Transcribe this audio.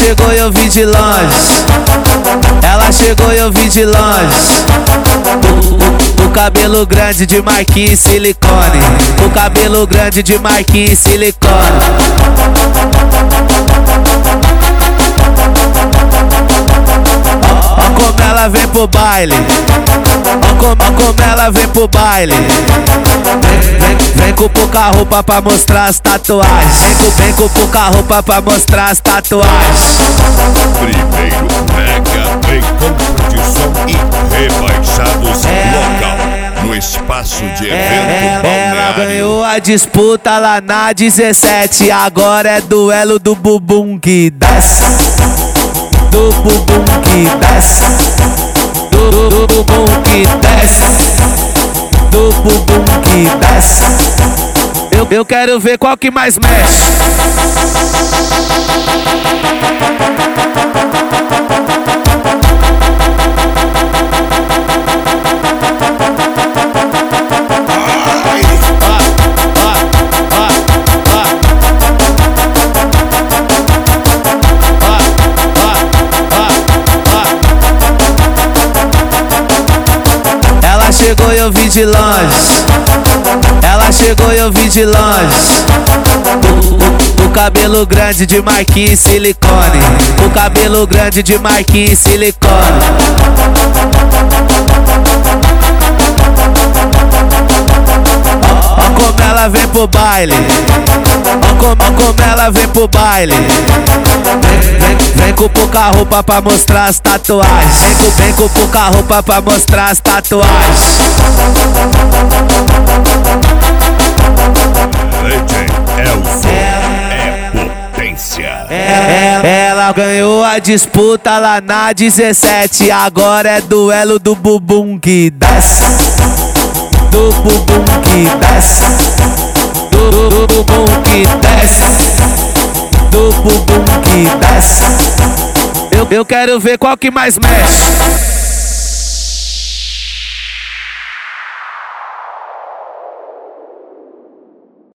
chegou e eu vi de longe. Ela chegou e eu vi de longe. O cabelo grande de marquinhos e silicone. O cabelo grande de marquinhos e silicone. Ó como ela vem pro baile. Ó como ela vem pro baile. Vem com pouca roupa pra mostrar as tatuagens. Vem com pouca roupa pra mostrar as tatuagens. Primeiro Mega Playcom Produção e Rebaixados local no espaço de evento balneário. Ela ganhou a disputa lá na 17. Agora é duelo do bumbum que desce. Do bumbum que desce. Do bumbum que desce. Do bumbum que desce. Eu quero ver qual que mais mexe. Ela chegou e eu vi de longe. Ela chegou e eu vi de longe. O cabelo grande de marquinhos e silicone. O cabelo grande de marquinhos e silicone. Ó como ela vem pro baile. Ó como ela vem pro baile. Vem com pouca roupa pra mostrar as tatuagens. Vem com pouca roupa pra mostrar as tatuagens. Legend Elson é potência. Ela ganhou a disputa lá na 17. Agora é duelo do bumbum que desce. Do bumbum que desce. Do bumbum que desce. Do bumbum que desce. Eu quero ver qual que mais mexe.